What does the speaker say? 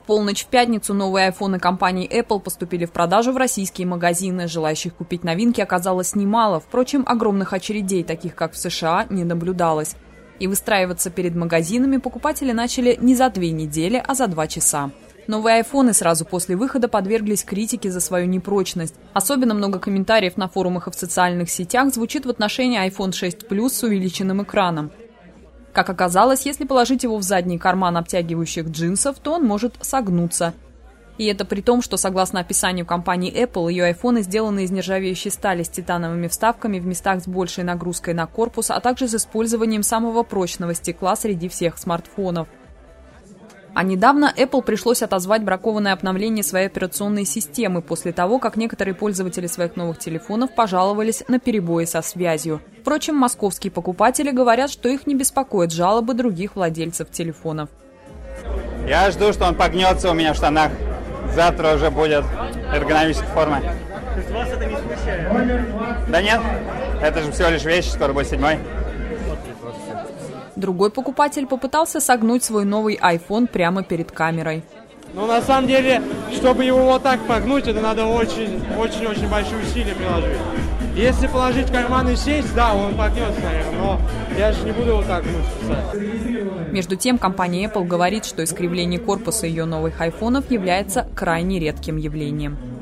полночь в пятницу новые айфоны компании Apple поступили в продажу в российские магазины. Желающих купить новинки оказалось немало. Впрочем, огромных очередей, таких как в США, не наблюдалось. И выстраиваться перед магазинами покупатели начали не за 2 недели, а за 2 часа. Новые айфоны сразу после выхода подверглись критике за свою непрочность. Особенно много комментариев на форумах и в социальных сетях звучит в отношении iPhone 6 Plus с увеличенным экраном. Как оказалось, если положить его в задний карман обтягивающих джинсов, то он может согнуться. И это при том, что, согласно описанию компании Apple, ее айфоны сделаны из нержавеющей стали с титановыми вставками в местах с большей нагрузкой на корпус, а также с использованием самого прочного стекла среди всех смартфонов. А недавно Apple пришлось отозвать бракованное обновление своей операционной системы после того, как некоторые пользователи своих новых телефонов пожаловались на перебои со связью. Впрочем, московские покупатели говорят, что их не беспокоят жалобы других владельцев телефонов. Я жду, что он погнется у меня в штанах. Завтра уже будет эргономическая форма. То есть вас это не смущает? Да нет, это же всего лишь вещь, скоро будет 7-й. Другой покупатель попытался согнуть свой новый iPhone прямо перед камерой. Ну, на самом деле, чтобы его вот так погнуть, это надо очень-очень большие усилия приложить. Если положить в карман и сесть, да, он погнется, наверное, но я же не буду вот так гнуть. Между тем, компания Apple говорит, что искривление корпуса ее новых айфонов является крайне редким явлением.